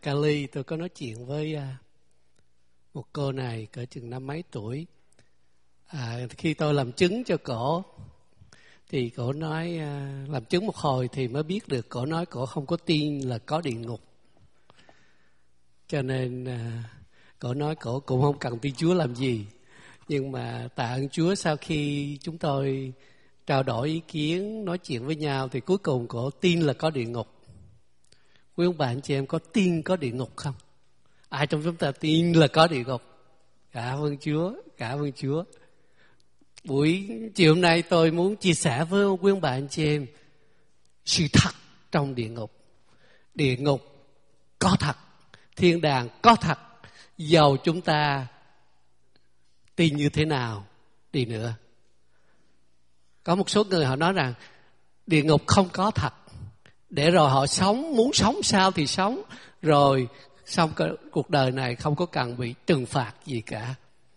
Cali, tôi có nói chuyện với một cô này cỡ chừng năm mấy tuổi. Khi tôi làm chứng cho cổ thì cổ nói làm chứng một hồi thì mới biết được, cổ nói cổ không có tin là có địa ngục. Cho nên cổ nói cổ cũng không cần tin Chúa làm gì. Nhưng mà tạ ơn Chúa, sau khi chúng tôi trao đổi ý kiến, nói chuyện với nhau thì cuối cùng cổ tin là có địa ngục. Quý ông bà anh chị em có tin có địa ngục không? Ai trong chúng ta tin là có địa ngục? Cảm ơn Chúa, cảm ơn Chúa. Buổi chiều hôm nay tôi muốn chia sẻ với quý ông bà anh chị em sự thật trong địa ngục. Địa ngục có thật, thiên đàng có thật, dầu chúng ta tin như thế nào đi nữa. Có một số người họ nói rằng địa ngục không có thật, để rồi họ sống, muốn sống sao thì sống, rồi xong cuộc đời này không có cần bị trừng phạt gì cả.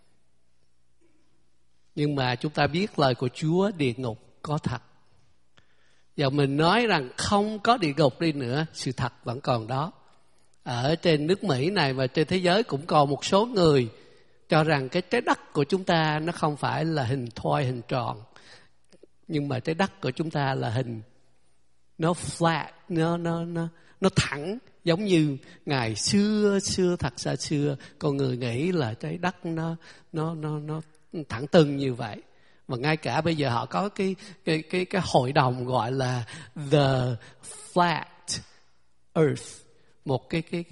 Nhưng mà chúng ta biết lời của Chúa, địa ngục có thật. Giờ mình nói rằng không có địa ngục đi nữa, sự thật vẫn còn đó. Ở trên nước Mỹ này và trên thế giới cũng còn một số người cho rằng cái trái đất của chúng ta nó không phải là hình thoi, hình tròn, nhưng mà trái đất của chúng ta là hình nó flat, nó thẳng, giống như ngày xưa thật xa xưa con người nghĩ là trái đất nó thẳng tưng như vậy. Và ngay cả bây giờ họ có cái hội đồng gọi là the flat earth, một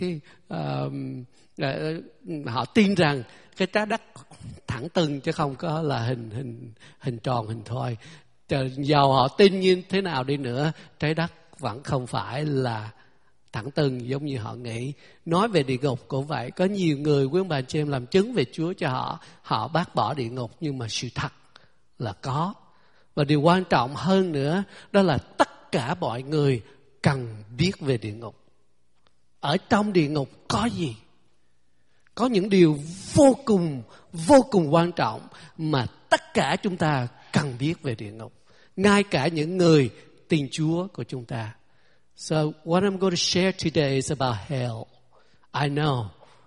họ tin rằng cái trái đất thẳng tưng chứ không có là hình tròn, hình thoi. Dầu họ tin như thế nào đi nữa, trái đất vẫn không phải là thẳng tưng giống như họ nghĩ. Nói về địa ngục cũng vậy. Có nhiều người, quý ông bà chị em làm chứng về Chúa cho họ bác bỏ địa ngục, nhưng mà sự thật là có. Và điều quan trọng hơn nữa, đó là tất cả mọi người cần biết về địa ngục. Ở trong địa ngục có gì? Có những điều vô cùng quan trọng mà tất cả chúng ta cần biết về địa ngục. Ngay cả những người tin Chúa của chúng ta. So what I'm going to share today is about hell. I know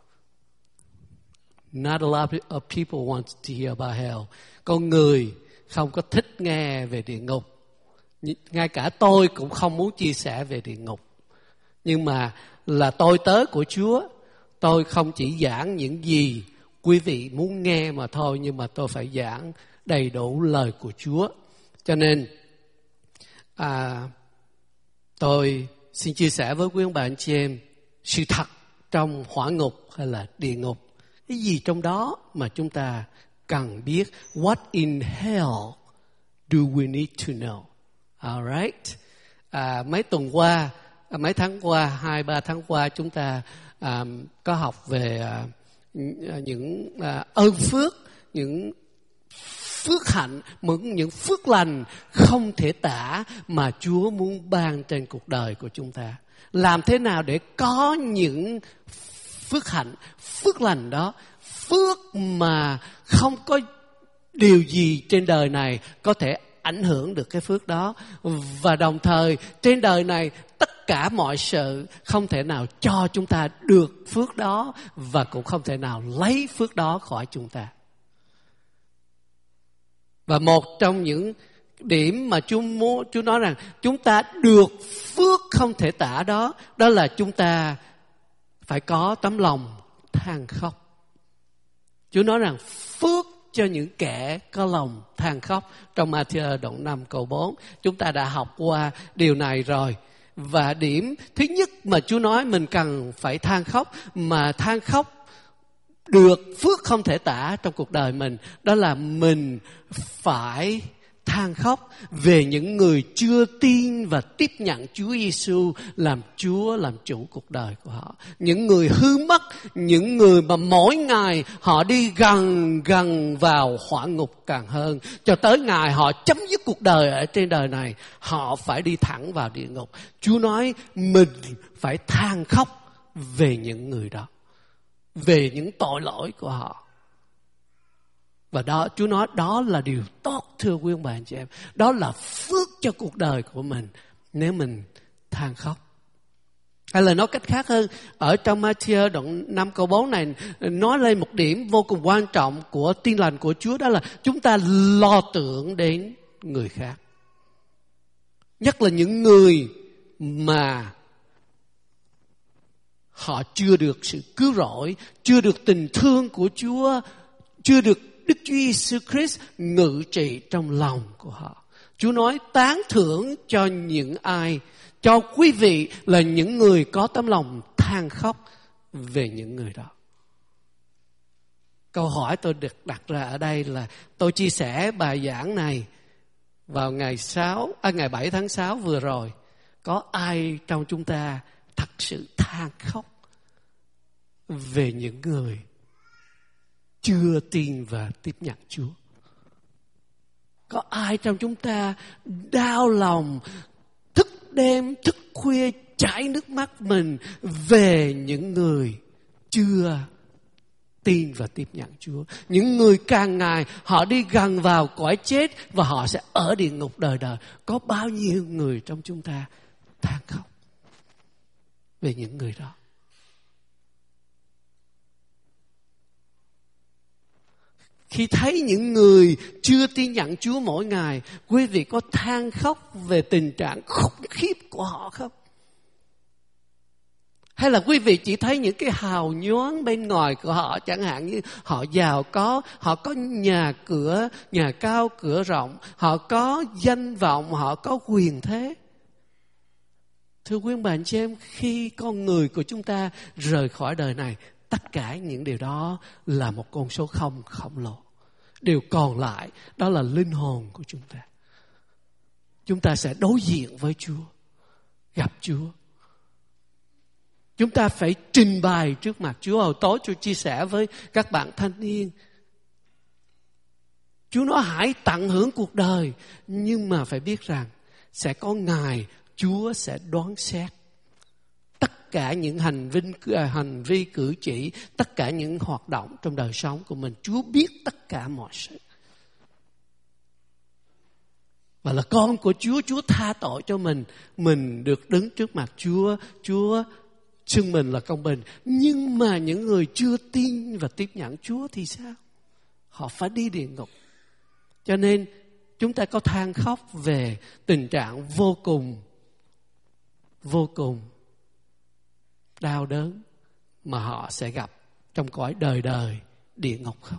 not a lot of people want to hear about hell. Con người không có thích nghe về địa ngục. Ngay cả tôi cũng không muốn chia sẻ về địa ngục. Nhưng mà là tôi tớ của Chúa, tôi không chỉ giảng những gì quý vị muốn nghe mà thôi, nhưng mà tôi phải giảng đầy đủ lời của Chúa. Cho nên tôi xin chia sẻ với quý ông bà anh chị em sự thật trong hỏa ngục hay là địa ngục. Cái gì trong đó mà chúng ta cần biết? What in hell do we need to know? Alright. Mấy tháng qua, 2-3 tháng qua chúng ta có học về những ơn phước, những phước hạnh, những phước lành không thể tả mà Chúa muốn ban trên cuộc đời của chúng ta. Làm thế nào để có những phước hạnh, phước lành đó, phước mà không có điều gì trên đời này có thể ảnh hưởng được cái phước đó. Và đồng thời trên đời này tất cả mọi sự không thể nào cho chúng ta được phước đó, và cũng không thể nào lấy phước đó khỏi chúng ta. Và một trong những điểm mà Chúa nói rằng chúng ta được phước không thể tả đó, đó là chúng ta phải có tấm lòng than khóc. Chúa nói rằng phước cho những kẻ có lòng than khóc. Trong Ma-thi-ơ đoạn 5 câu 4, chúng ta đã học qua điều này rồi. Và điểm thứ nhất mà Chúa nói mình cần phải than khóc, mà than khóc được phước không thể tả trong cuộc đời mình, đó là mình phải than khóc về những người chưa tin và tiếp nhận Chúa Giêsu làm Chúa, làm chủ cuộc đời của họ. Những người hư mất, những người mà mỗi ngày họ đi gần vào hỏa ngục càng hơn, cho tới ngày họ chấm dứt cuộc đời ở trên đời này, họ phải đi thẳng vào địa ngục. Chúa nói mình phải than khóc về những người đó, về những tội lỗi của họ. Và đó, Chúa nói đó là điều tốt, thưa quý ông bà anh chị em. Đó là phước cho cuộc đời của mình nếu mình than khóc. Hay là nói cách khác hơn, ở trong Ma-thi-ơ đoạn 5 câu 4 này nói lên một điểm vô cùng quan trọng của tin lành của Chúa, đó là chúng ta lo tưởng đến người khác. Nhất là những người mà họ chưa được sự cứu rỗi, chưa được tình thương của Chúa, chưa được Đức Chúa Giêsu Christ ngự trị trong lòng của họ. Chúa nói tán thưởng cho những ai, cho quý vị là những người có tấm lòng than khóc về những người đó. Câu hỏi tôi được đặt ra ở đây là tôi chia sẻ bài giảng này vào ngày 7 tháng 6 vừa rồi. Có ai trong chúng ta thật sự than khóc về những người chưa tin và tiếp nhận Chúa? Có ai trong chúng ta đau lòng, thức đêm, thức khuya, chảy nước mắt mình về những người chưa tin và tiếp nhận Chúa? Những người càng ngày họ đi gần vào cõi chết và họ sẽ ở địa ngục đời đời. Có bao nhiêu người trong chúng ta than khóc về những người đó? Khi thấy những người chưa tin nhận Chúa mỗi ngày, quý vị có than khóc về tình trạng khủng khiếp của họ không? Hay là quý vị chỉ thấy những cái hào nhoáng bên ngoài của họ, chẳng hạn như họ giàu có, họ có nhà cửa, nhà cao cửa rộng, họ có danh vọng, họ có quyền thế. Thưa quý bạn chị em, khi con người của chúng ta rời khỏi đời này, tất cả những điều đó là một con số không khổng lồ. Điều còn lại đó là linh hồn của chúng ta. Chúng ta sẽ đối diện với Chúa, gặp Chúa. Chúng ta phải trình bày trước mặt Chúa. Hồi tối tôi chia sẻ với các bạn thanh niên, Chúa nói hãy tận hưởng cuộc đời, nhưng mà phải biết rằng sẽ có ngày Chúa sẽ đoán xét tất cả những hành vi cử chỉ, tất cả những hoạt động trong đời sống của mình. Chúa biết tất cả mọi sự. Và là con của Chúa, Chúa tha tội cho mình được đứng trước mặt Chúa, Chúa xưng mình là công bình. Nhưng mà những người chưa tin và tiếp nhận Chúa thì sao? Họ phải đi địa ngục. Cho nên chúng ta có than khóc về tình trạng vô cùng đau đớn mà họ sẽ gặp trong cõi đời đời địa ngục không?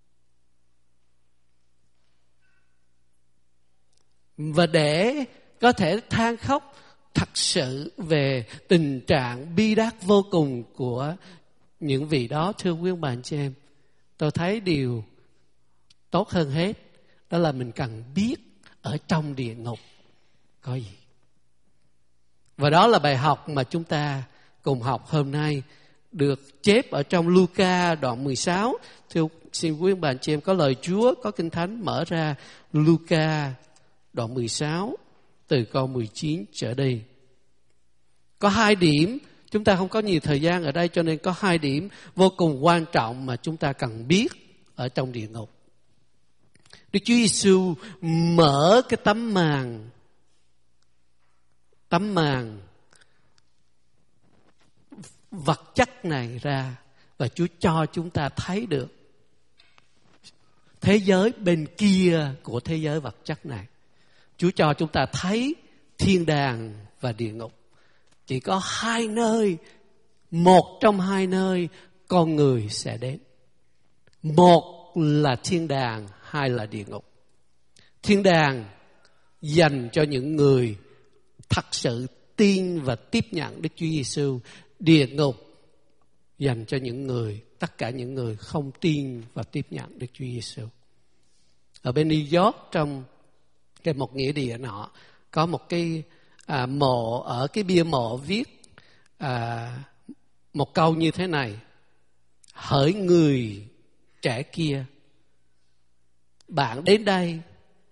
Và để có thể than khóc thật sự về tình trạng bi đát vô cùng của những vị đó, thưa quý ông bà anh chị em, tôi thấy điều tốt hơn hết đó là mình cần biết ở trong địa ngục có gì. Và đó là bài học mà chúng ta cùng học hôm nay, được chép ở trong Luca đoạn 16. Thưa xin quý ông bà anh chị em, có lời Chúa, có Kinh Thánh, mở ra Luca đoạn 16 từ câu 19 trở đi. Có 2 điểm, chúng ta không có nhiều thời gian ở đây, cho nên có 2 điểm vô cùng quan trọng mà chúng ta cần biết ở trong địa ngục. Đức Chúa Giêsu mở cái tấm màn vật chất này ra, và Chúa cho chúng ta thấy được thế giới bên kia của thế giới vật chất này. Chúa cho chúng ta thấy thiên đàng và địa ngục. Chỉ có 2 nơi, một trong 2 nơi con người sẽ đến. Một là thiên đàng, 2 là địa ngục. Thiên đàng dành cho những người thật sự tin và tiếp nhận Đức Chúa Giêsu. Địa ngục dành cho tất cả những người không tin và tiếp nhận Đức Chúa Giêsu. Ở bên New York, trong một nghĩa địa nọ, có một cái mộ, ở cái bia mộ viết một câu như thế này: hỡi người trẻ kia, bạn đến đây,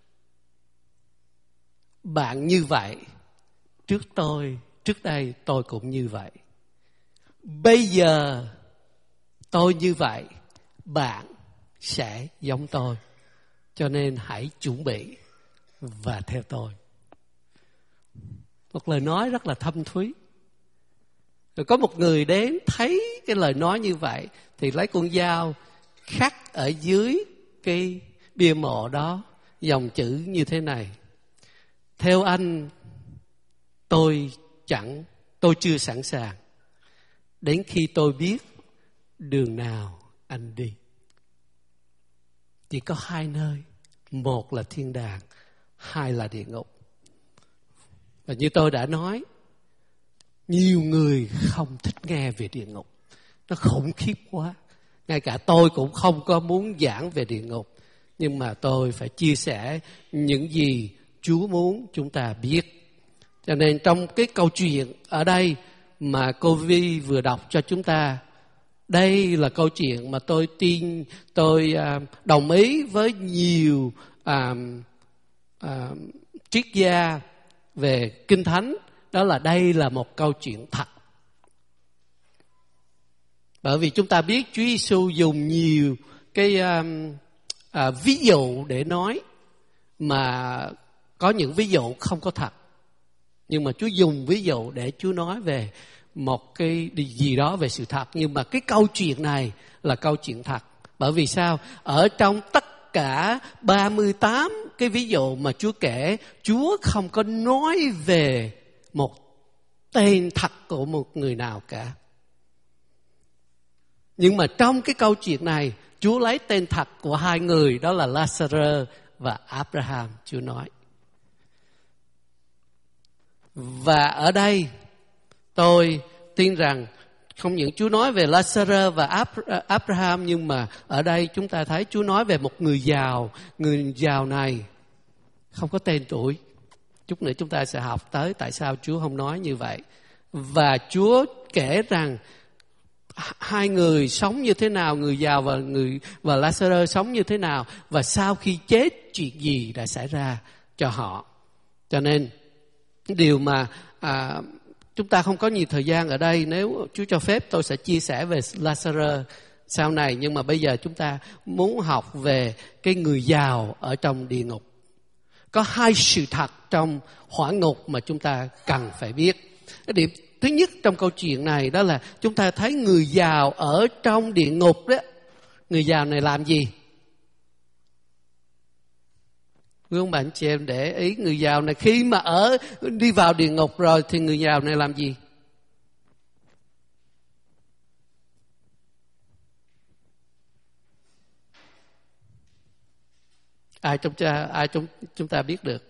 bạn như vậy, trước đây tôi cũng như vậy. Bây giờ tôi như vậy, bạn sẽ giống tôi. Cho nên hãy chuẩn bị và theo tôi. Một lời nói rất là thâm thúy. Rồi có một người đến thấy cái lời nói như vậy thì lấy con dao khắc ở dưới cái bia mộ đó dòng chữ như thế này: theo anh, tôi chưa sẵn sàng, đến khi tôi biết đường nào anh đi. Chỉ có hai nơi, một là thiên đàng, hai là địa ngục. Và như tôi đã nói, nhiều người không thích nghe về địa ngục, nó khủng khiếp quá. Ngay cả tôi cũng không có muốn giảng về địa ngục, nhưng mà tôi phải chia sẻ những gì Chúa muốn chúng ta biết. Cho nên trong cái câu chuyện ở đây mà cô Vi vừa đọc cho chúng ta, đây là câu chuyện mà tôi đồng ý với nhiều triết gia về Kinh Thánh, đó là đây là một câu chuyện thật. Bởi vì chúng ta biết Chúa Giêsu dùng nhiều cái ví dụ để nói, mà có những ví dụ không có thật. Nhưng mà Chúa dùng ví dụ để Chúa nói về một cái gì đó về sự thật. Nhưng mà cái câu chuyện này là câu chuyện thật. Bởi vì sao? Ở trong tất cả 38 cái ví dụ mà Chúa kể, Chúa không có nói về một tên thật của một người nào cả. Nhưng mà trong cái câu chuyện này, Chúa lấy tên thật của hai người, đó là Lazarus và Abraham, Chúa nói. Và ở đây tôi tin rằng không những Chúa nói về Lazarus và Abraham, nhưng mà ở đây chúng ta thấy Chúa nói về một người giàu. Người giàu này không có tên tuổi. Chút nữa chúng ta sẽ học tới tại sao Chúa không nói như vậy. Và Chúa kể rằng hai người sống như thế nào, người giàu và Lazarus sống như thế nào, và sau khi chết chuyện gì đã xảy ra cho họ. Cho nên điều mà chúng ta không có nhiều thời gian ở đây, nếu Chúa cho phép tôi sẽ chia sẻ về Lazarus sau này, nhưng mà bây giờ chúng ta muốn học về cái người giàu ở trong địa ngục. Có hai sự thật trong hỏa ngục mà chúng ta cần phải biết. Cái điểm thứ nhất trong câu chuyện này đó là chúng ta thấy người giàu ở trong địa ngục đó. Người giàu này làm gì? Quý ông bạn chị em để ý, người giàu này khi mà đi vào địa ngục rồi thì người giàu này làm gì? Ai trong chúng ta biết được?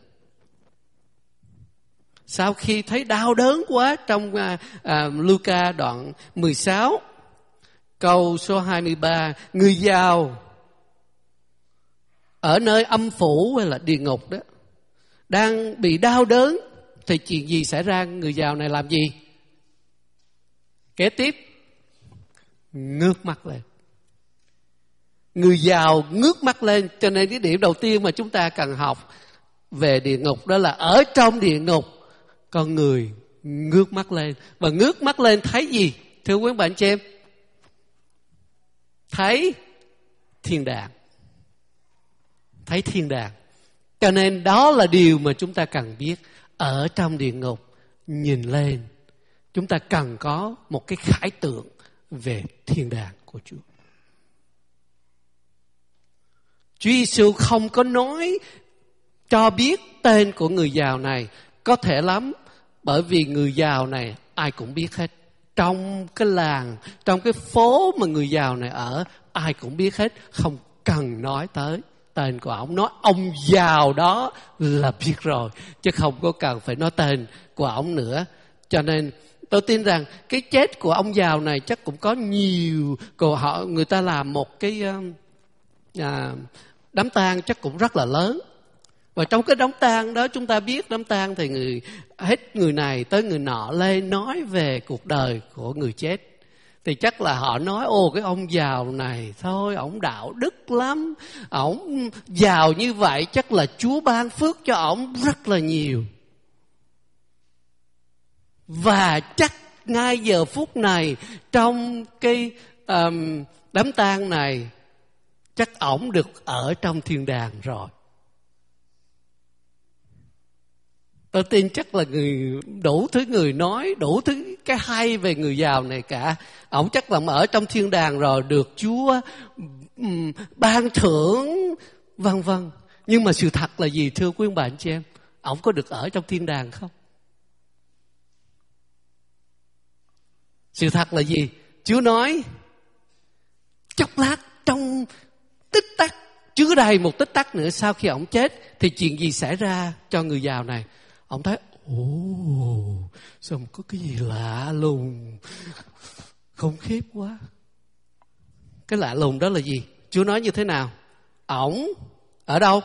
Sau khi thấy đau đớn quá, trong Luca đoạn 16 câu số 23, người giàu ở nơi âm phủ hay là địa ngục đó đang bị đau đớn thì chuyện gì xảy ra? Người giàu này làm gì? Kế tiếp ngước mắt lên. Người giàu ngước mắt lên. Cho nên cái điểm đầu tiên mà chúng ta cần học về địa ngục đó là ở trong địa ngục con người ngước mắt lên. Và ngước mắt lên thấy gì? Thưa quý bạn chị em, thấy thiên đàng. Thấy thiên đàng. Cho nên đó là điều mà chúng ta cần biết. Ở trong địa ngục nhìn lên, chúng ta cần có một cái khải tượng về thiên đàng của Chúa. Chúa Giêsu không có nói cho biết tên của người giàu này. Có thể lắm, bởi vì người giàu này ai cũng biết hết. Trong cái làng, trong cái phố mà người giàu này ở, ai cũng biết hết. Không cần nói tới tên của ông. Nói ông giàu đó là biết rồi, chứ không có cần phải nói tên của ông nữa. Cho nên tôi tin rằng cái chết của ông giàu này chắc cũng có nhiều người ta làm một cái đám tang chắc cũng rất là lớn. Và trong cái đám tang đó, chúng ta biết đám tang thì hết người này tới người nọ lên nói về cuộc đời của người chết. Thì chắc là họ nói cái ông giàu này thôi, ổng đạo đức lắm, ổng giàu như vậy chắc là Chúa ban phước cho ổng rất là nhiều. Và chắc ngay giờ phút này trong cái đám tang này, chắc ổng được ở trong thiên đàng rồi. Tôi tin chắc là đủ thứ người nói, đủ thứ cái hay về người giàu này cả. Ổng chắc là ở trong thiên đàng rồi, được Chúa ban thưởng vân vân. Nhưng mà sự thật là gì thưa quý ông bà anh chị em? Ổng có được ở trong thiên đàng không? Sự thật là gì? Chúa nói chốc lát, trong tích tắc, chưa đầy một tích tắc nữa sau khi ổng chết, thì chuyện gì xảy ra cho người giàu này? Ông thấy, sao có cái gì lạ lùng, khủng khiếp quá. Cái lạ lùng đó là gì? Chúa nói như thế nào? Ổng ở đâu?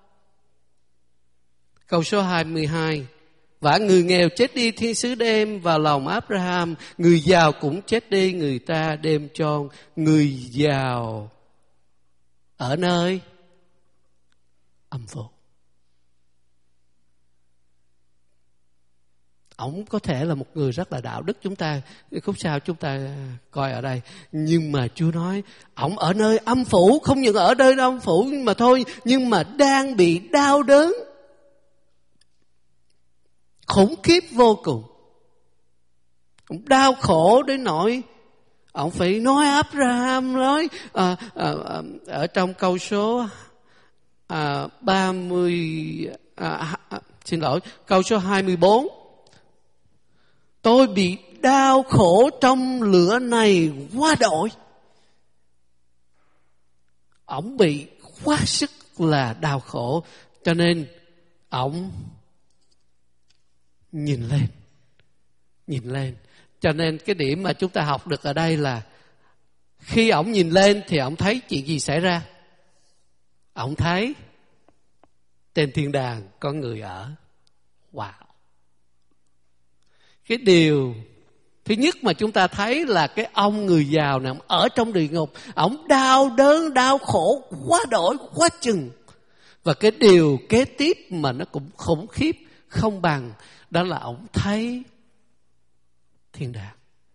Câu số 22. Và người nghèo chết đi, thiên sứ đem vào lòng Abraham. Người giàu cũng chết đi, người ta đem cho người giàu ở nơi âm phủ. Ổng có thể là một người rất là đạo đức, chúng ta khúc sau chúng ta coi ở đây. Nhưng mà Chúa nói ổng ở nơi âm phủ, không những ở nơi âm phủ mà thôi, nhưng mà đang bị đau đớn khủng khiếp vô cùng. Ổng đau khổ đến nỗi ổng phải nói Abraham nói ở trong câu số 24. Tôi bị đau khổ trong lửa này quá đổi. Ổng bị quá sức là đau khổ, cho nên ổng nhìn lên. Cho nên cái điểm mà chúng ta học được ở đây là khi ổng nhìn lên thì ổng thấy chuyện gì xảy ra? Ổng thấy trên thiên đàng có người ở. Wow! Cái điều thứ nhất mà chúng ta thấy là cái ông người giàu này ở trong địa ngục, ổng đau đớn, đau khổ quá đổi, quá chừng. Và cái điều kế tiếp mà nó cũng khủng khiếp không bằng, đó là ổng thấy thiên đàng.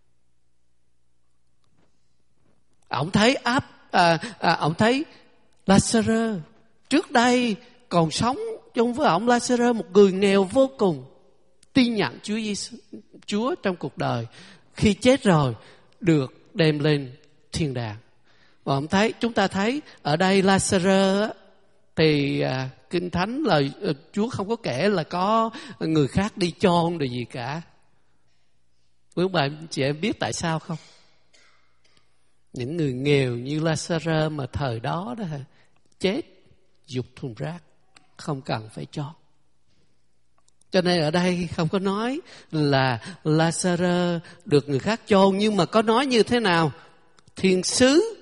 Ổng thấy ổng thấy Lazarus trước đây còn sống chung với ổng. Lazarus một người nghèo vô cùng, tin nhận Chúa trong cuộc đời, khi chết rồi được đem lên thiên đàng. Và ông thấy, chúng ta thấy ở đây Lazarus thì Kinh Thánh là Chúa không có kể là có người khác đi chôn rồi gì cả. Quý bạn chị em biết tại sao không? Những người nghèo như Lazarus mà thời đó đó chết dục thùng rác, không cần phải chôn. Cho nên ở đây không có nói là Lazarus được người khác chôn, nhưng mà có nói như thế nào? Thiên sứ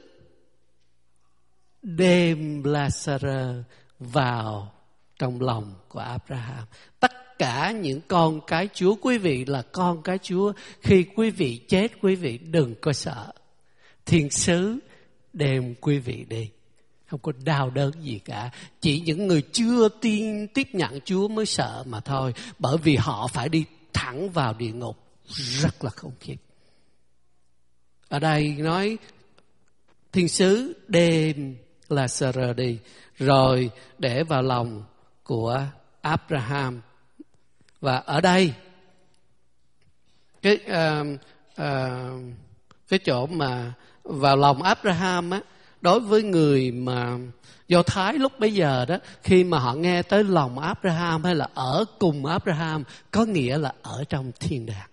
đem Lazarus vào trong lòng của Abraham. Tất cả những con cái Chúa, quý vị là con cái Chúa, khi quý vị chết quý vị đừng có sợ. Thiên sứ đem quý vị đi, không có đau đớn gì cả. Chỉ những người chưa tiếp nhận Chúa mới sợ mà thôi, bởi vì họ phải đi thẳng vào địa ngục rất là khủng khiếp. Ở đây nói thiên sứ đem Lazarus đi rồi để vào lòng của Abraham. Và ở đây cái chỗ mà vào lòng Abraham á, đối với người mà Do Thái lúc bấy giờ đó, khi mà họ nghe tới lòng Abraham hay là ở cùng Abraham, có nghĩa là ở trong thiên đàng.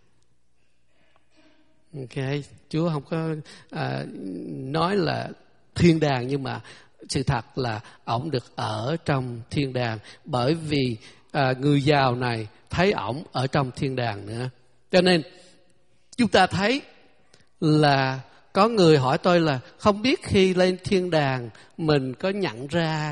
Ok, Chúa không có nói là thiên đàng, nhưng mà sự thật là ổng được ở trong thiên đàng, bởi vì người giàu này thấy ổng ở trong thiên đàng nữa. Cho nên chúng ta thấy là có người hỏi tôi là không biết khi lên thiên đàng mình có nhận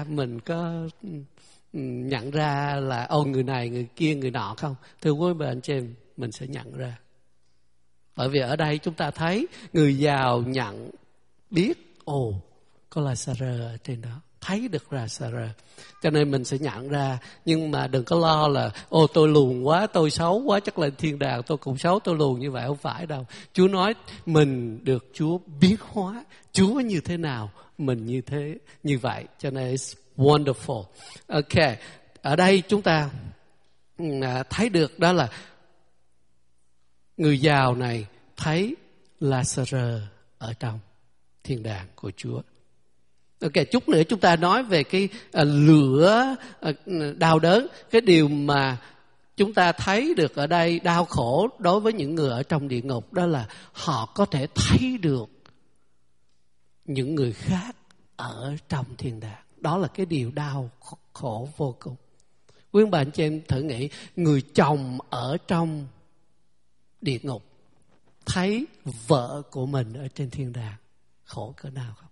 ra là người này, người kia, người nọ không? Thưa quý vị anh chị em, mình sẽ nhận ra. Bởi vì ở đây chúng ta thấy người giàu nhận biết có Lazarus ở trên đó, thấy được Lazarus, cho nên mình sẽ nhận ra. Nhưng mà đừng có lo là tôi lùn quá, tôi xấu quá, chắc lên thiên đàng tôi cũng xấu, tôi lùn như vậy. Không phải đâu. Chúa nói mình được Chúa biến hóa. Chúa như thế nào mình như vậy, cho nên it's wonderful. Ok, ở đây chúng ta thấy được đó là người giàu này thấy Lazarus ở trong thiên đàng của Chúa. Ok, chút nữa chúng ta nói về cái lửa đau đớn. Cái điều mà chúng ta thấy được ở đây đau khổ đối với những người ở trong địa ngục đó là họ có thể thấy được những người khác ở trong thiên đàng. Đó là cái điều đau khổ vô cùng. Quý ông bà anh chị em thử nghĩ, người chồng ở trong địa ngục thấy vợ của mình ở trên thiên đàng, khổ cỡ nào không?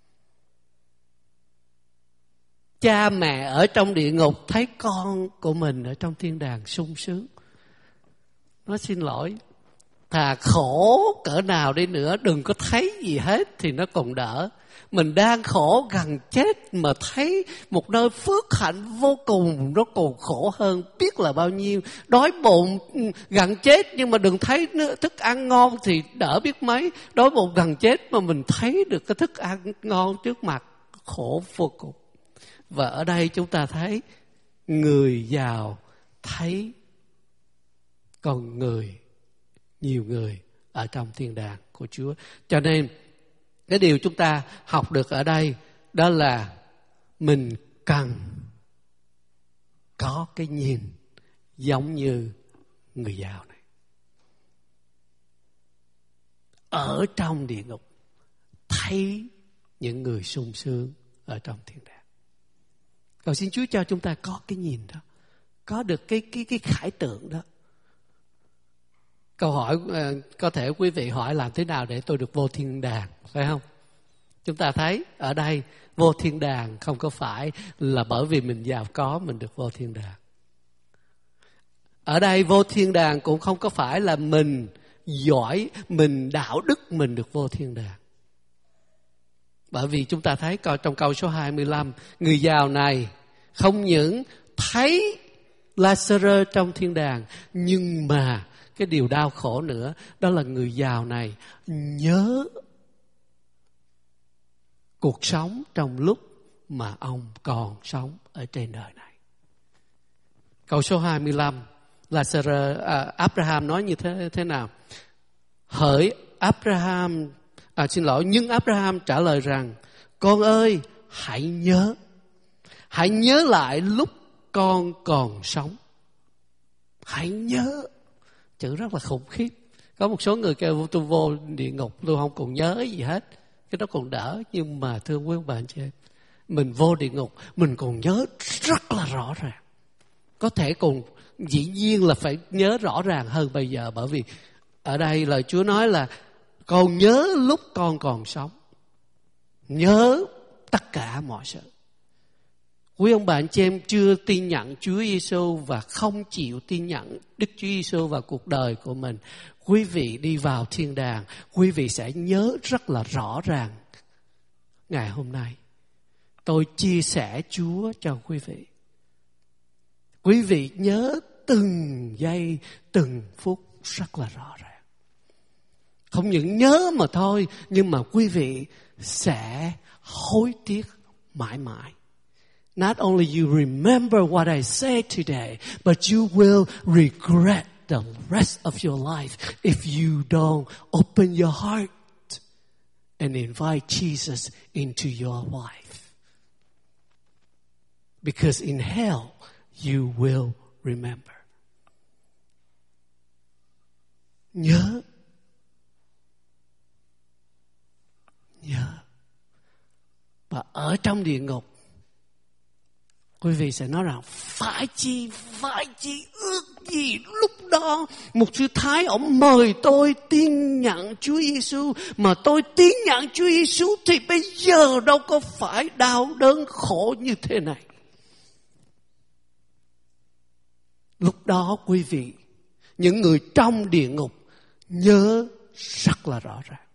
Cha mẹ ở trong địa ngục thấy con của mình ở trong thiên đàng sung sướng. Nó xin lỗi, thà khổ cỡ nào đi nữa đừng có thấy gì hết thì nó còn đỡ. Mình đang khổ gần chết mà thấy một nơi phước hạnh vô cùng, nó còn khổ hơn biết là bao nhiêu. Đói bụng gần chết nhưng mà đừng thấy thức ăn ngon thì đỡ biết mấy. Đói bụng gần chết mà mình thấy được cái thức ăn ngon trước mặt, khổ vô cùng. Và ở đây chúng ta thấy người giàu thấy con người, nhiều người ở trong thiên đàng của Chúa. Cho nên cái điều chúng ta học được ở đây đó là mình cần có cái nhìn giống như người giàu này. Ở trong địa ngục thấy những người sung sướng ở trong thiên đàng. Cầu xin Chúa cho chúng ta có cái nhìn đó, có được cái khải tượng đó. Câu hỏi có thể quý vị hỏi làm thế nào để tôi được vô thiên đàng, phải không? Chúng ta thấy ở đây vô thiên đàng không có phải là bởi vì mình giàu có mình được vô thiên đàng. Ở đây vô thiên đàng cũng không có phải là mình giỏi, mình đạo đức mình được vô thiên đàng. Bởi vì chúng ta thấy coi trong câu số 25, người giàu này không những thấy Lazarus trong thiên đàng, nhưng mà cái điều đau khổ nữa đó là người giàu này nhớ cuộc sống trong lúc mà ông còn sống ở trên đời này. Câu số 25, Abraham nói như thế nào? Nhưng Abraham trả lời rằng, con ơi, hãy nhớ lại lúc con còn sống. Hãy nhớ. Chữ rất là khủng khiếp. Có một số người kêu tôi vô địa ngục tôi không còn nhớ gì hết, cái đó còn đỡ. Nhưng mà thưa quý ông bà anh chị em, mình vô địa ngục mình còn nhớ rất là rõ ràng. Có thể còn dĩ nhiên là phải nhớ rõ ràng hơn bây giờ. Bởi vì ở đây lời Chúa nói là con nhớ lúc con còn sống. Nhớ tất cả mọi sự. Quý ông bà anh chị em chưa tin nhận Chúa Giêsu và không chịu tin nhận Đức Chúa Giêsu vào cuộc đời của mình, quý vị đi vào thiên đàng, quý vị sẽ nhớ rất là rõ ràng. Ngày hôm nay tôi chia sẻ Chúa cho quý vị. Quý vị nhớ từng giây, từng phút rất là rõ ràng. Không những nhớ mà thôi, nhưng mà quý vị sẽ hối tiếc mãi mãi. Not only you remember what I said today, but you will regret the rest of your life if you don't open your heart and invite Jesus into your life. Because in hell, you will remember. Nhớ. Và ở trong địa ngục, quý vị sẽ nói rằng phải chi ước gì lúc đó một sư thái ông mời tôi tin nhận Chúa Giêsu, mà tôi tin nhận Chúa Giêsu thì bây giờ đâu có phải đau đớn khổ như thế này. Lúc đó quý vị, những người trong địa ngục nhớ rất là rõ ràng.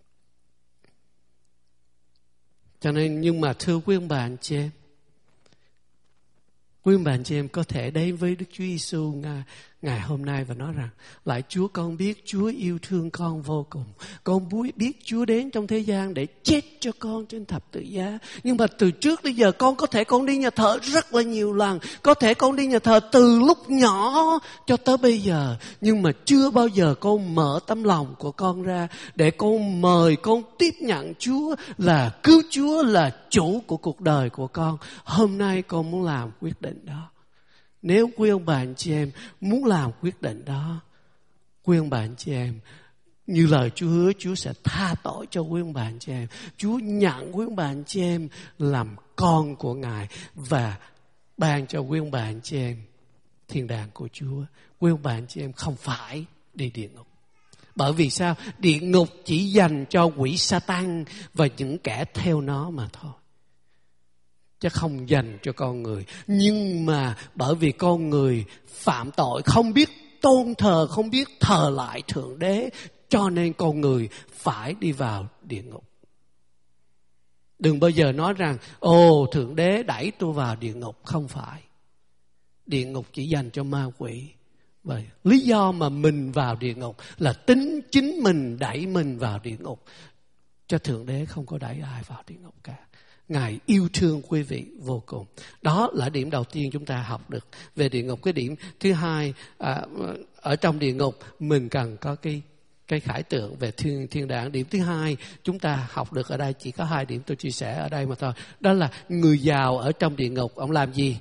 Cho nên nhưng mà thưa quý ông bà anh chị em, quý ông bà anh chị em có thể đến với Đức Chúa Giêsu ngày hôm nay và nói rằng, lại Chúa, con biết Chúa yêu thương con vô cùng. Con biết Chúa đến trong thế gian để chết cho con trên thập tự giá. Nhưng mà từ trước đến giờ con có thể con đi nhà thờ rất là nhiều lần. Có thể con đi nhà thờ từ lúc nhỏ cho tới bây giờ. Nhưng mà chưa bao giờ con mở tấm lòng của con ra để con mời, con tiếp nhận Chúa là cứu Chúa, là chủ của cuộc đời của con. Hôm nay con muốn làm quyết định đó. Nếu quý ông bà anh chị em muốn làm quyết định đó, quý ông bà anh chị em, như lời Chúa hứa, Chúa sẽ tha tội cho quý ông bà anh chị em. Chúa nhận quý ông bà anh chị em làm con của Ngài và ban cho quý ông bà anh chị em thiên đàng của Chúa. Quý ông bà anh chị em không phải đi địa ngục. Bởi vì sao? Địa ngục chỉ dành cho quỷ Sa-tan và những kẻ theo nó mà thôi, chứ không dành cho con người. Nhưng mà bởi vì con người phạm tội, không biết tôn thờ, không biết thờ lại Thượng Đế, cho nên con người phải đi vào địa ngục. Đừng bao giờ nói rằng Thượng Đế đẩy tôi vào địa ngục. Không phải. Địa ngục chỉ dành cho ma quỷ. Vậy lý do mà mình vào địa ngục là chính mình đẩy mình vào địa ngục, cho Thượng Đế không có đẩy ai vào địa ngục cả. Ngài yêu thương quý vị vô cùng. Đó là điểm đầu tiên chúng ta học được về địa ngục. Cái điểm thứ hai, ở trong địa ngục mình cần có cái khải tượng về thiên đàng. Điểm thứ hai chúng ta học được ở đây, chỉ có 2 điểm tôi chia sẻ ở đây mà thôi. Đó là người giàu ở trong địa ngục, ông làm gì?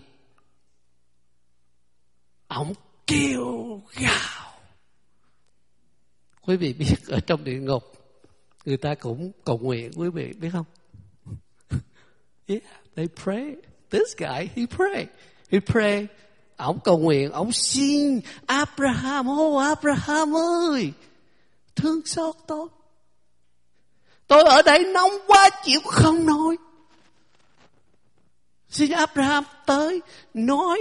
Ông kêu gào. Quý vị biết ở trong địa ngục người ta cũng cầu nguyện, quý vị biết không? Yeah, they pray. This guy, he pray. Ông cầu nguyện, ông xin Abraham, Abraham ơi, thương xót tôi. Tôi ở đây nóng quá chịu không nổi. Xin Abraham tới nói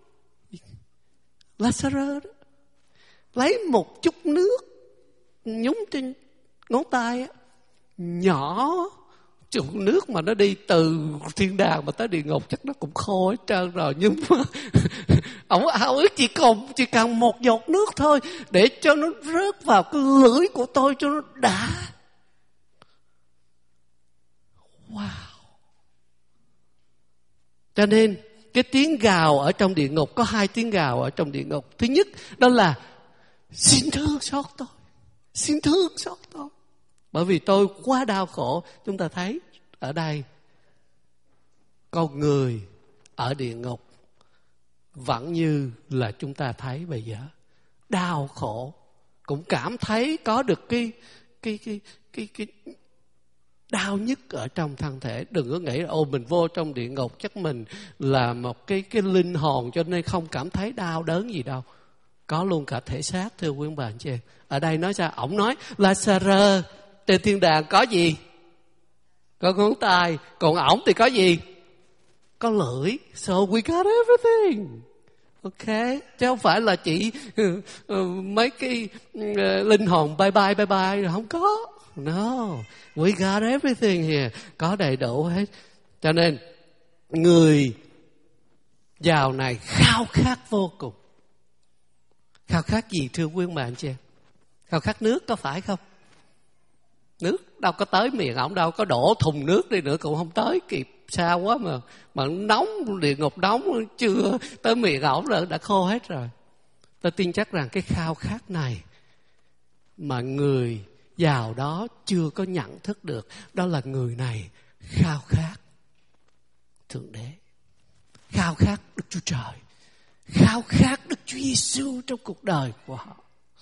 Lazarus đó, lấy một chút nước nhúng trên ngón tay á, nhỏ. Chút nước mà nó đi từ thiên đàng mà tới địa ngục chắc nó cũng khô hết trơn rồi. Nhưng mà ông ao ước chỉ cần một giọt nước thôi, để cho nó rớt vào cái lưỡi của tôi cho nó đã. Wow. Cho nên cái tiếng gào ở trong địa ngục, có 2 tiếng gào ở trong địa ngục. Thứ nhất đó là xin thương xót tôi, xin thương xót tôi, bởi vì tôi quá đau khổ. Chúng ta thấy ở đây con người ở địa ngục vẫn như là chúng ta thấy bây giờ, đau khổ, cũng cảm thấy có được cái đau nhức ở trong thân thể. Đừng có nghĩ là mình vô trong địa ngục chắc mình là một cái linh hồn cho nên không cảm thấy đau đớn gì đâu. Có luôn cả thể xác, thưa quý ông bà anh chị em. Ở đây nói sao? Ổng nói Lazarus trên thiên đàng có gì? Có ngón tay. Còn ổng thì có gì? Có lưỡi. So we got everything. Ok. Chứ không phải là chỉ mấy cái linh hồn bye bye. Không có. No. We got everything here. Có đầy đủ hết. Cho nên người giàu này khao khát vô cùng. Khao khát gì thưa quý ông bà anh chị em? Khao khát nước có phải không? Nước đâu có tới miệng ổng đâu, có đổ thùng nước đi nữa cũng không tới kịp, xa quá mà nóng, địa ngục nóng, chưa tới miệng ổng là đã khô hết rồi. Tôi tin chắc rằng cái khao khát này mà người giàu đó chưa có nhận thức được, đó là người này khao khát Thượng Đế, khao khát Đức Chúa Trời, khao khát Đức Chúa Giêsu trong cuộc đời của họ.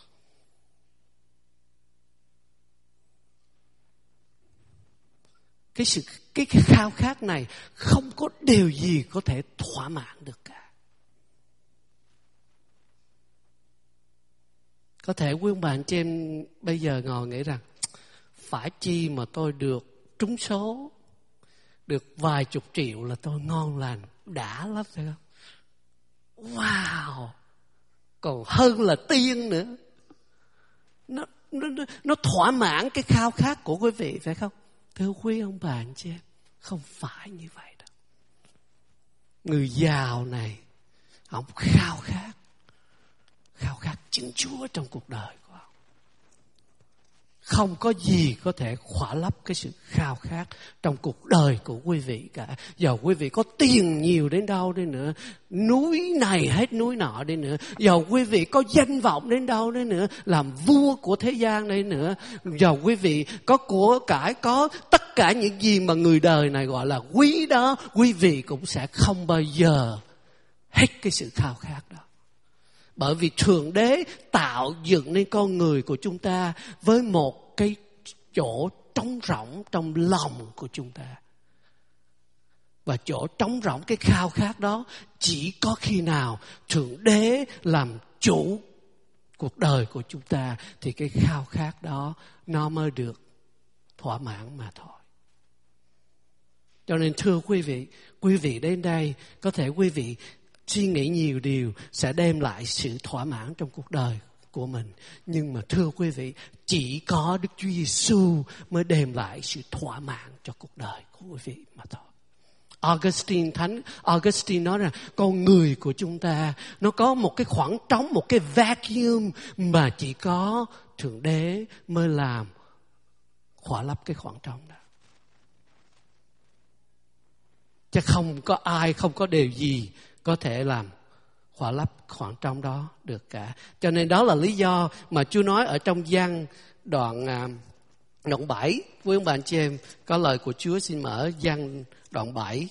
Cái khao khát này không có điều gì có thể thỏa mãn được cả. Có thể quý ông bà anh chị em bây giờ ngồi nghĩ rằng phải chi mà tôi được trúng số, được vài chục triệu là tôi ngon lành, đã lắm phải không? Wow, còn hơn là tiên nữa. Nó thỏa mãn cái khao khát của quý vị phải không? Thưa quý ông bà anh chị em, không phải như vậy đâu. Người giàu này, ông khao khát khao khát chính Chúa trong cuộc đời của ông. Không có gì có thể khỏa lấp cái sự khao khát trong cuộc đời của quý vị cả. Dầu quý vị có tiền nhiều đến đâu đi nữa, núi này hết núi nọ đi nữa, dầu quý vị có danh vọng đến đâu đi nữa, làm vua của thế gian đi nữa, dầu quý vị có của cải, có tất cả những gì mà người đời này gọi là quý đó, quý vị cũng sẽ không bao giờ hết cái sự khao khát đó. Bởi vì Thượng Đế tạo dựng nên con người của chúng ta với một cái chỗ trống rỗng trong lòng của chúng ta. Và chỗ trống rỗng cái khao khát đó chỉ có khi nào Thượng Đế làm chủ cuộc đời của chúng ta thì cái khao khát đó nó mới được thỏa mãn mà thôi. Cho nên thưa quý vị đến đây có thể quý vị suy nghĩ nhiều điều sẽ đem lại sự thỏa mãn trong cuộc đời của mình. Nhưng mà thưa quý vị, chỉ có Đức Chúa Giêsu mới đem lại sự thỏa mãn cho cuộc đời của quý vị mà thôi. Thánh Augustine nói rằng con người của chúng ta nó có một cái khoảng trống, một cái vacuum mà chỉ có Thượng Đế mới làm khỏa lấp cái khoảng trống đó. Chứ không có ai, không có điều gì có thể làm khỏa lấp khoảng trống đó được cả. Cho nên đó là lý do mà Chúa nói ở trong Giăng đoạn 7. Với ông bạn chị em có lời của Chúa, xin mở Giăng đoạn 7.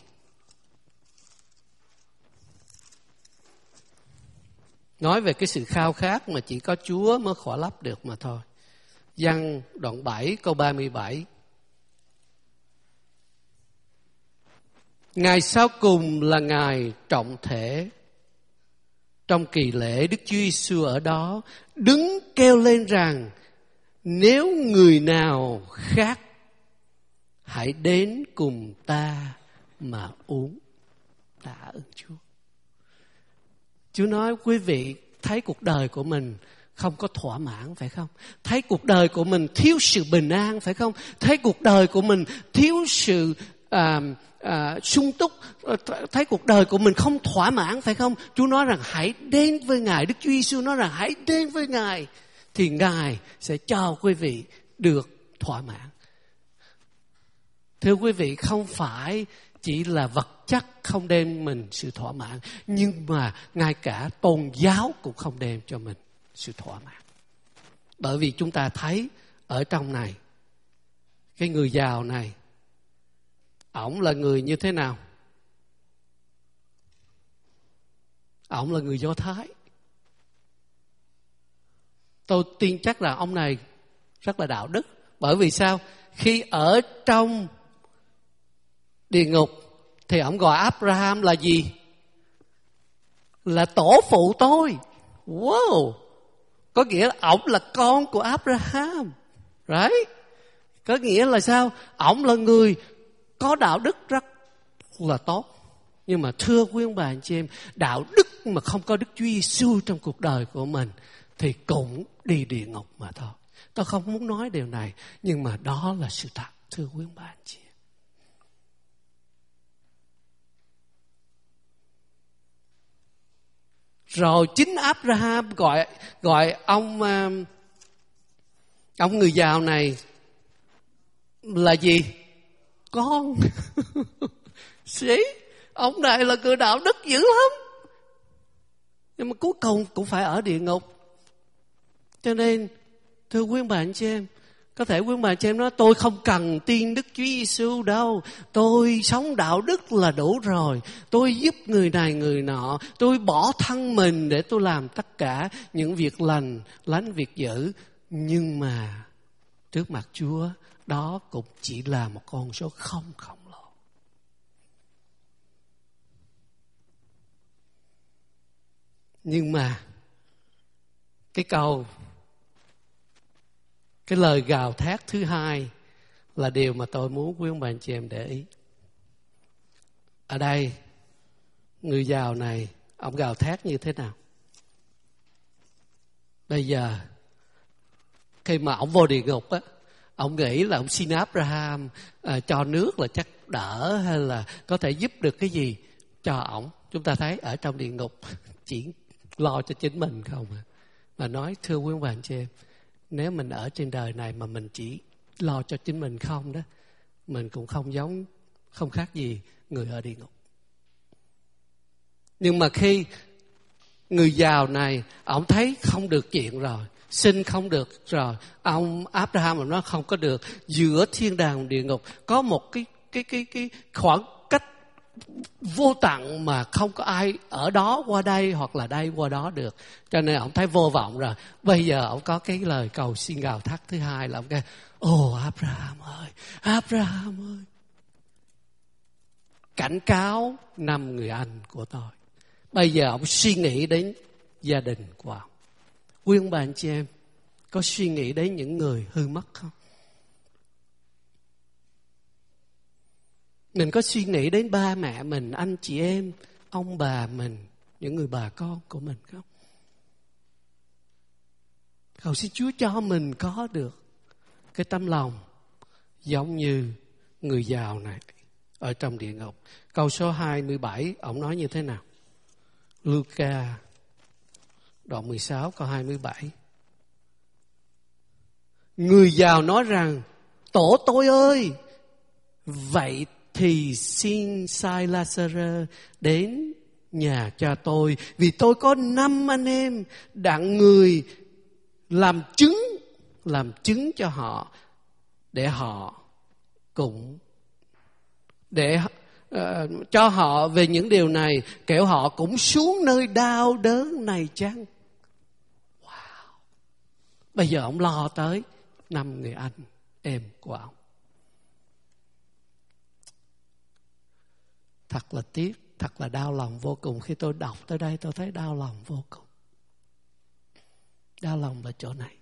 Nói về cái sự khao khát mà chỉ có Chúa mới khỏa lấp được mà thôi. Giăng đoạn 7 câu 37. Ngày sau cùng là ngày trọng thể. Trong kỳ lễ Đức Chúa Giêsu ở đó đứng kêu lên rằng nếu người nào khát hãy đến cùng ta mà uống. Tạ ơn Chúa. Chúa nói quý vị thấy cuộc đời của mình không có thỏa mãn phải không? Thấy cuộc đời của mình thiếu sự bình an phải không? Thấy cuộc đời của mình thiếu sự sung túc, thấy cuộc đời của mình không thỏa mãn phải không? Chúa nói rằng hãy đến với Ngài. Đức Chúa Giêsu nói rằng hãy đến với Ngài thì Ngài sẽ cho quý vị được thỏa mãn. Thưa quý vị, không phải chỉ là vật chất không đem mình sự thỏa mãn, nhưng mà ngay cả tôn giáo cũng không đem cho mình sự thỏa mãn. Bởi vì chúng ta thấy ở trong này, cái người giàu này, ổng là người như thế nào? Ổng là người Do Thái. Tôi tin chắc là ông này rất là đạo đức. Bởi vì sao? Khi ở trong địa ngục thì ổng gọi Abraham là gì? Là tổ phụ tôi. Wow! Có nghĩa là ổng là con của Abraham. Right? Có nghĩa là sao? Ổng là người có đạo đức rất là tốt. Nhưng mà thưa quý ông bà anh chị em, đạo đức mà không có Đức Chúa Giêsu trong cuộc đời của mình thì cũng đi địa ngục mà thôi. Tôi không muốn nói điều này, nhưng mà đó là sự thật, thưa quý ông bà anh chị em. Rồi chính Abraham gọi ông người giàu này là gì? Con. Ông này là người đạo đức dữ lắm. Nhưng mà cuối cùng cũng phải ở địa ngục. Cho nên thưa quý bà anh chị em, có thể quý bà anh chị em nói tôi không cần tin Đức Chúa Giêsu đâu, tôi sống đạo đức là đủ rồi, tôi giúp người này người nọ, tôi bỏ thân mình để tôi làm tất cả những việc lành, lánh việc dữ. Nhưng mà trước mặt Chúa đó cũng chỉ là một con số không khổng lồ. Nhưng mà cái lời gào thét thứ hai là điều mà tôi muốn quý ông bà anh chị em để ý. Ở đây người giàu này ông gào thét như thế nào? Bây giờ khi mà ông vô địa ngục á, ông nghĩ là ông xin Abraham cho nước là chắc đỡ, hay là có thể giúp được cái gì cho ổng. Chúng ta thấy ở trong địa ngục chỉ lo cho chính mình không à. Mà nói thưa quý ông bà anh chị em, nếu mình ở trên đời này mà mình chỉ lo cho chính mình không đó, mình cũng không khác gì người ở địa ngục. Nhưng mà khi người giàu này, ông thấy không được chuyện rồi, xin không được rồi, ông Abraham nói không có được, giữa thiên đàng và địa ngục có một cái khoảng cách vô tận mà không có ai ở đó qua đây hoặc là đây qua đó được. Cho nên ông thấy vô vọng rồi. Bây giờ ông có cái lời cầu xin gào thét thứ hai là ông kêu: Ồ Abraham ơi, Abraham ơi, cảnh cáo 5 người anh của tôi. Bây giờ ông suy nghĩ đến gia đình của ông. Quý ông bà anh chị em, có suy nghĩ đến những người hư mất không? Mình có suy nghĩ đến ba mẹ mình, anh chị em, ông bà mình, những người bà con của mình không? Cầu xin Chúa cho mình có được cái tấm lòng giống như người giàu này ở trong địa ngục. Câu số 27, ông nói như thế nào? Luca đoạn 16 câu 27. Người giàu nói rằng: Tổ tôi ơi, vậy thì xin sai Lazarơ đến nhà cha tôi, vì tôi có 5 anh em, đặng người làm chứng cho họ, để họ cũng cho họ về những điều này, kẻo họ cũng xuống nơi đau đớn này chăng. Wow. Bây giờ ông lo tới 5 người anh em của ông. Thật là tiếc, thật là đau lòng vô cùng. Khi tôi đọc tới đây tôi thấy đau lòng vô cùng. Đau lòng là chỗ này.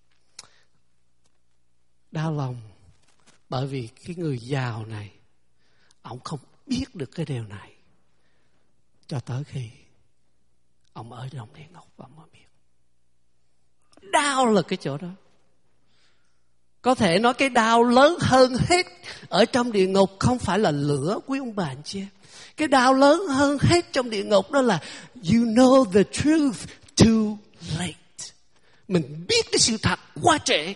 Đau lòng bởi vì cái người giàu này, ông không biết được cái điều này cho tới khi ông ở trong địa ngục ông mới biết. Đau là cái chỗ đó. Có thể nói cái đau lớn hơn hết ở trong địa ngục không phải là lửa, quý ông bà anh chị em. Cái đau lớn hơn hết trong địa ngục đó là you know the truth too late. Mình biết cái sự thật quá trễ.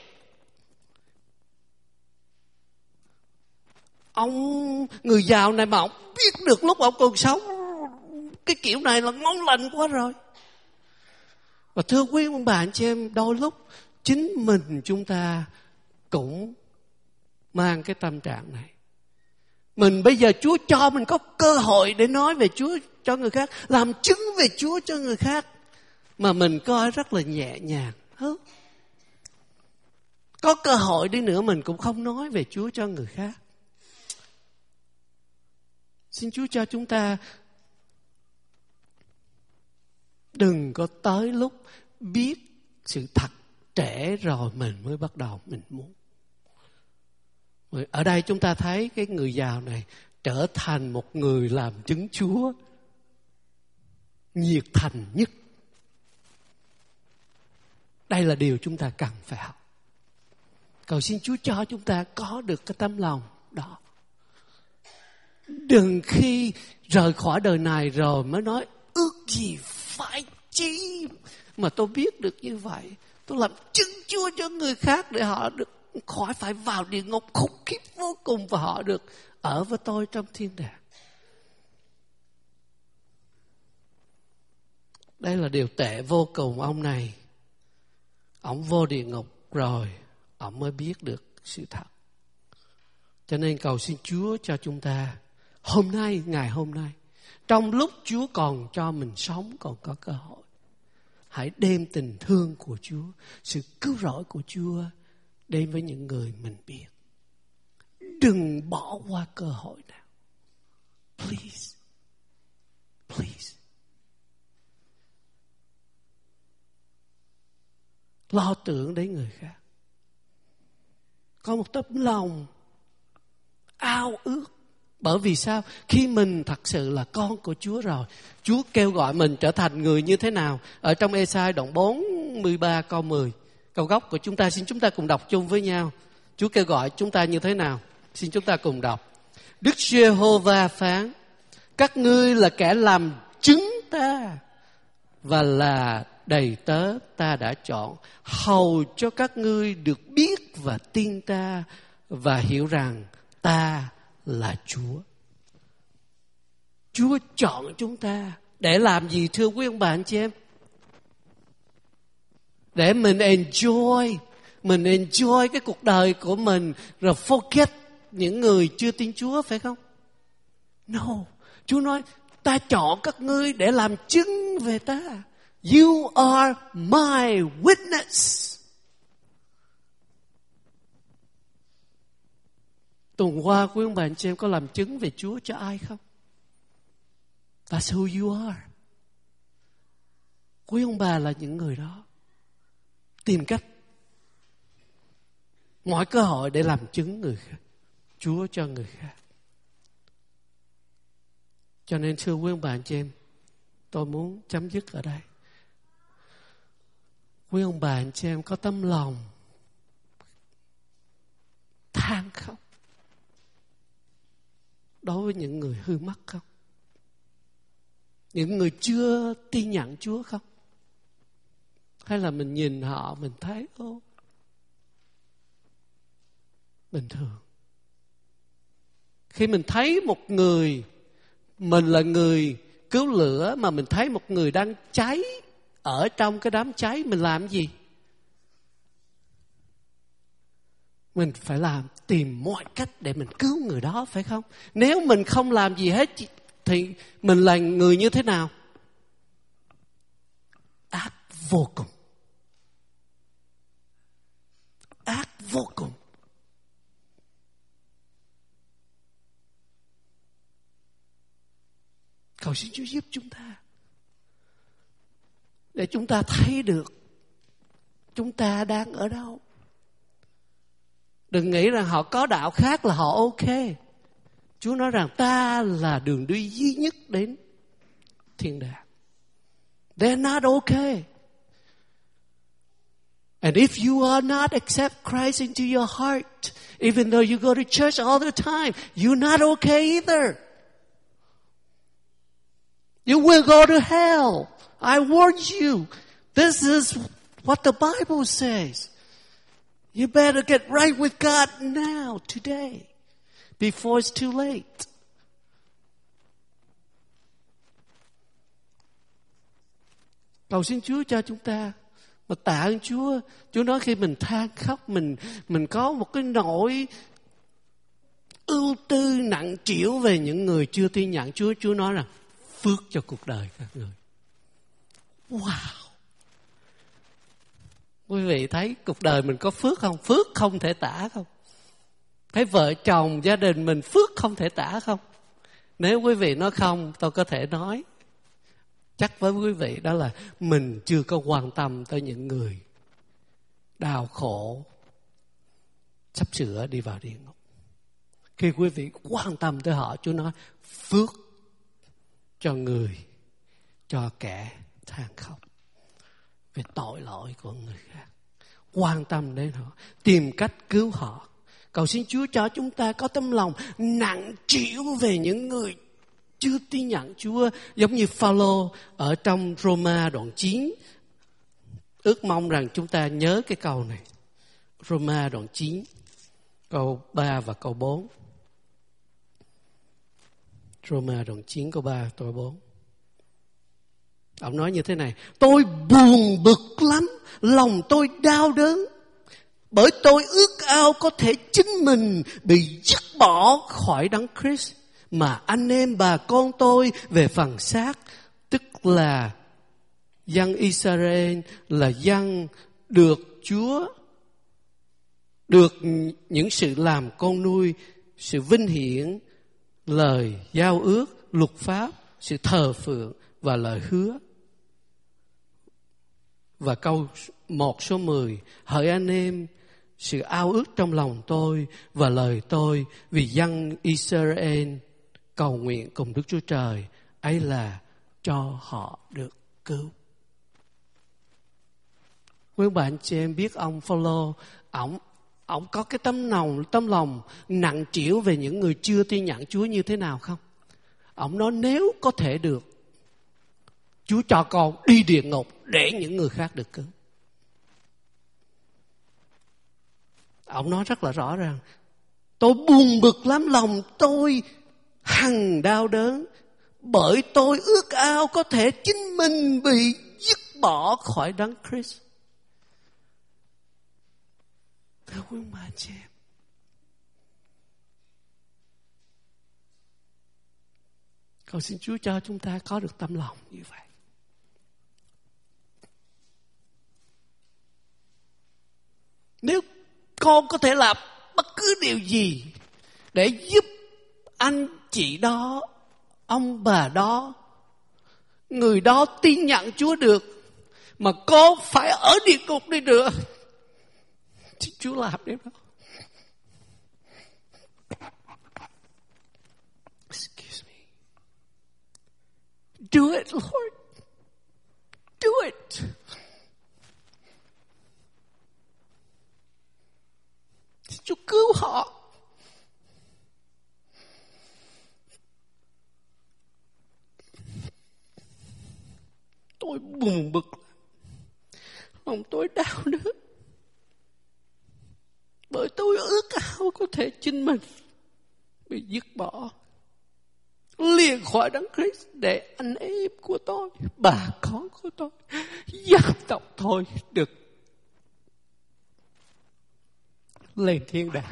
Ông người giàu này mà ông biết được lúc ông còn sống, cái kiểu này là ngon lành quá rồi. Và thưa quý ông bà anh chị em, đôi lúc chính mình chúng ta cũng mang cái tâm trạng này. Mình bây giờ Chúa cho mình có cơ hội để nói về Chúa cho người khác, làm chứng về Chúa cho người khác, mà mình coi rất là nhẹ nhàng. Có cơ hội đi nữa mình cũng không nói về Chúa cho người khác. Xin Chúa cho chúng ta đừng có tới lúc biết sự thật trễ rồi mình mới bắt đầu mình muốn. Ở đây chúng ta thấy cái người giàu này trở thành một người làm chứng Chúa nhiệt thành nhất. Đây là điều chúng ta cần phải học. Cầu xin Chúa cho chúng ta có được cái tấm lòng đó. Đừng khi rời khỏi đời này rồi mới nói ước gì phải chi mà tôi biết được như vậy. Tôi làm chứng Chúa cho người khác để họ được khỏi phải vào địa ngục khủng khiếp vô cùng và họ được ở với tôi trong thiên đàng. Đây là điều tệ vô cùng. Ông này, ông vô địa ngục rồi, ông mới biết được sự thật. Cho nên cầu xin Chúa cho chúng ta hôm nay, ngày hôm nay, trong lúc Chúa còn cho mình sống, còn có cơ hội, hãy đem tình thương của Chúa, sự cứu rỗi của Chúa đến với những người mình biết. Đừng bỏ qua cơ hội nào. Please. Please. Lo tưởng đến người khác. Có một tấm lòng ao ước. Bởi vì sao? Khi mình thật sự là con của Chúa rồi, Chúa kêu gọi mình trở thành người như thế nào? Ở trong Ê-sai đoạn 43 câu 10, câu gốc của chúng ta, xin chúng ta cùng đọc chung với nhau. Chúa kêu gọi chúng ta như thế nào? Xin chúng ta cùng đọc. Đức Giê-hô-va phán: các ngươi là kẻ làm chứng ta và là đầy tớ ta đã chọn, hầu cho các ngươi được biết và tin ta và hiểu rằng ta là Chúa. Chúa chọn chúng ta để làm gì thưa quý ông bà anh chị em? Để mình enjoy cái cuộc đời của mình rồi forget những người chưa tin Chúa, phải không? No, Chúa nói ta chọn các ngươi để làm chứng về ta. You are my witness. Tuần qua quý ông bà anh chị em có làm chứng về Chúa cho ai không? That's who you are. Quý ông bà là những người đó. Tìm cách, mọi cơ hội để làm chứng người khác, Chúa cho người khác. Cho nên thưa quý ông bà anh chị em, tôi muốn chấm dứt ở đây. Quý ông bà anh chị em có tấm lòng than khóc đối với những người hư mất không? Những người chưa tin nhận Chúa không? Hay là mình nhìn họ mình thấy bình thường? Khi mình thấy một người, mình là người cứu lửa mà mình thấy một người đang cháy ở trong cái đám cháy, mình làm gì? Mình phải tìm mọi cách để mình cứu người đó, phải không? Nếu mình không làm gì hết thì mình là người như thế nào? Ác vô cùng. Ác vô cùng. Cầu xin Chúa giúp chúng ta để chúng ta thấy được chúng ta đang ở đâu. Đừng nghĩ rằng họ có đạo khác là họ ok. Chúa nói rằng ta là đường đi duy nhất đến thiên đàng. They're not okay. And if you are not accept Christ into your heart, even though you go to church all the time, you're not okay either. You will go to hell. I warn you. This is what the Bible says. You better get right with God now, today, before it's too late. Cầu xin Chúa cho chúng ta. Mà tạ ơn Chúa. Chúa nói khi mình than khóc, mình có một cái nỗi ưu tư nặng trĩu về những người chưa tin nhận Chúa. Chúa nói rằng phước cho cuộc đời các người. Wow! Quý vị thấy cuộc đời mình có phước không? Phước không thể tả không? Thấy vợ chồng, gia đình mình phước không thể tả không? Nếu quý vị nói không, tôi có thể nói chắc với quý vị đó là mình chưa có quan tâm tới những người đau khổ sắp sửa đi vào địa ngục. Khi quý vị quan tâm tới họ, Chúa nói phước cho người, cho kẻ than khóc về tội lỗi của người khác. Quan tâm đến họ, tìm cách cứu họ. Cầu xin Chúa cho chúng ta có tấm lòng nặng trĩu về những người chưa tin nhận Chúa, giống như Phao-lô ở trong Roma đoạn 9. Ước mong rằng chúng ta nhớ cái câu này. Roma đoạn 9, câu 3 và câu 4. Roma đoạn 9 câu 3 câu 4. Ông nói như thế này: tôi buồn bực lắm, lòng tôi đau đớn, bởi tôi ước ao có thể chính mình bị dứt bỏ khỏi Đấng Christ, mà anh em bà con tôi về phần xác, tức là dân Israel, là dân được Chúa, được những sự làm con nuôi, sự vinh hiển, lời giao ước, luật pháp, sự thờ phượng và lời hứa. Và câu 1 số 10: hỡi anh em, sự ao ước trong lòng tôi và lời tôi vì dân Israel cầu nguyện cùng Đức Chúa Trời ấy là cho họ được cứu. Quý bạn chị em biết ông Phao-lô, ông có cái tấm lòng nặng trĩu về những người chưa tin nhận Chúa như thế nào không? Ông nói nếu có thể được, Chúa cho con đi địa ngục để những người khác được cứu. Ông nói rất là rõ ràng. Tôi buồn bực lắm, lòng tôi hằng đau đớn, bởi tôi ước ao có thể chính mình bị dứt bỏ khỏi Đấng Christ. Thưa quý bà chị em, cầu xin Chúa cho chúng ta có được tâm lòng như vậy. Nếu con có thể làm bất cứ điều gì để giúp anh chị đó, ông bà đó, người đó tin nhận Chúa được, mà con phải ở địa ngục đi được, thì Chúa làm điều đó. Excuse me. Do it, Lord. Do it. Chúa cứu họ. Tôi buồn bực, lòng tôi đau đớn, bởi tôi ước ao có thể chính mình bị dứt bỏ liền khỏi Đấng Christ, để anh em của tôi, bà con của tôi, dân tộc tôi được lên thiên đàng.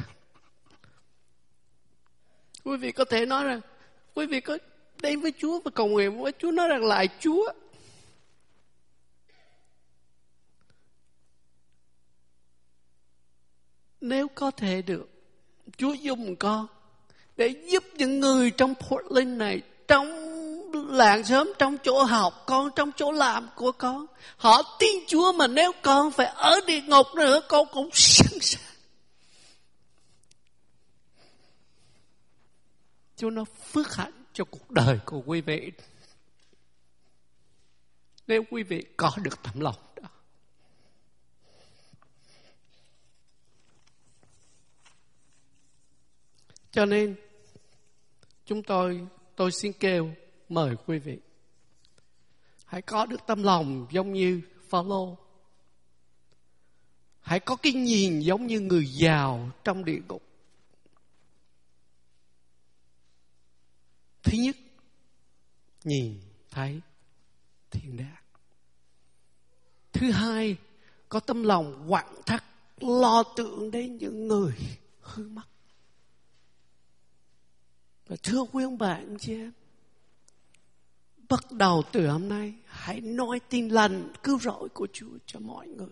Quý vị có thể nói rằng, quý vị có đến với Chúa và cầu nguyện với Chúa, nói rằng lại Chúa, nếu có thể được, Chúa dùng con để giúp những người trong Portland này, trong làng xóm, trong chỗ học con, trong chỗ làm của con, họ tin Chúa, mà nếu con phải ở địa ngục nữa, con cũng sẵn sàng. Chúa nó phước hạnh cho cuộc đời của quý vị, nếu quý vị có được tấm lòng đó. Cho nên tôi xin kêu mời quý vị hãy có được tâm lòng giống như Phao-lô. Hãy có cái nhìn giống như người giàu trong địa ngục. Thứ nhất, nhìn thấy thiên đàng. Thứ hai, có tâm lòng quặn thắt lo tưởng đến những người hư mất. Và thưa quý ông bà anh chị em, bắt đầu từ hôm nay, hãy nói tin lành cứu rỗi của Chúa cho mọi người.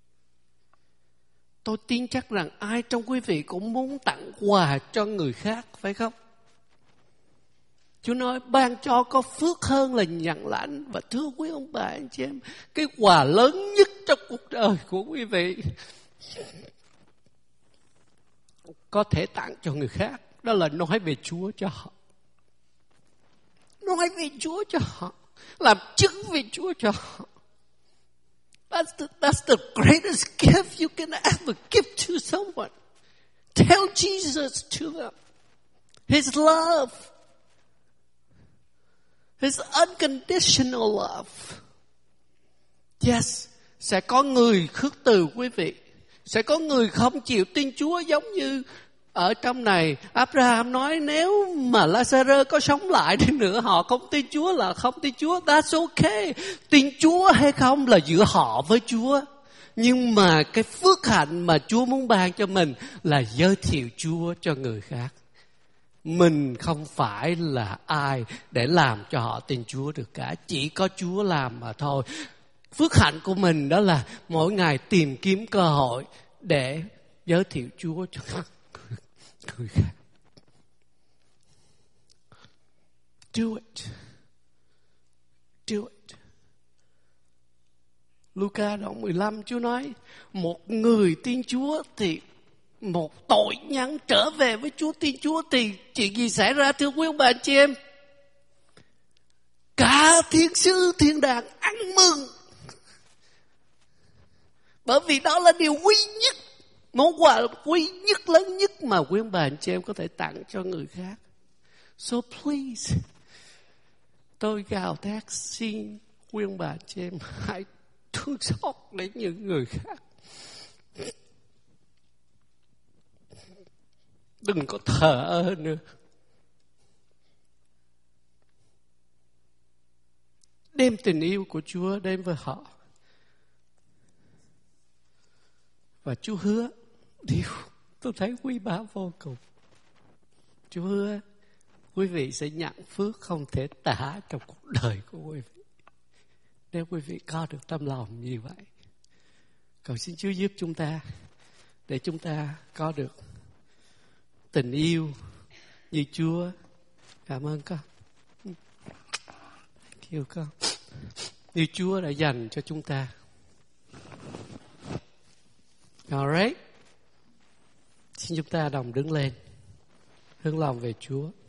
Tôi tin chắc rằng ai trong quý vị cũng muốn tặng quà cho người khác, phải không? Chúa nói ban cho có phước hơn là nhận lãnh. Và thưa quý ông bà anh chị em, cái quà lớn nhất trong cuộc đời của quý vị có thể tặng cho người khác, đó là nói về Chúa cho họ. Nói về Chúa cho họ, làm chứng về Chúa cho họ. That's the greatest gift you can ever give to someone. Tell Jesus to them. His love. His unconditional love. Yes, sẽ có người khước từ quý vị. Sẽ có người không chịu tin Chúa, giống như ở trong này Abraham nói nếu mà Lazarus có sống lại đi nữa, họ không tin Chúa là không tin Chúa. That's okay. Tin Chúa hay không là giữa họ với Chúa. Nhưng mà cái phước hạnh mà Chúa muốn ban cho mình là giới thiệu Chúa cho người khác. Mình không phải là ai để làm cho họ tin Chúa được cả. Chỉ có Chúa làm mà thôi. Phước hạnh của mình đó là mỗi ngày tìm kiếm cơ hội để giới thiệu Chúa cho người khác. Do it. Do it. Luca đoạn 15 Chúa nói, một người tin Chúa thì một tội nhân trở về với Chúa, tin Chúa thì chuyện gì xảy ra thưa quý ông bà chị em? Cả thiên sứ thiên đàng ăn mừng. Bởi vì đó là điều quý nhất, món quà quý nhất, lớn nhất mà quý ông bà anh chị em có thể tặng cho người khác. So please, tôi gào thét xin khuyên bà chị em hãy thương xót đến những người khác. Đừng có thờ ơ nữa. Đem tình yêu của Chúa đến với họ. Và Chúa hứa điều tôi thấy quý báu vô cùng. Chúa hứa quý vị sẽ nhận phước không thể tả trong cuộc đời của quý vị, nếu quý vị có được tâm lòng như vậy. Cầu xin Chúa giúp chúng ta để chúng ta có được tình yêu như Chúa. Cảm ơn con. Yêu con. Như Chúa đã dành cho chúng ta. Alright. Xin chúng ta đồng đứng lên, hướng lòng về Chúa.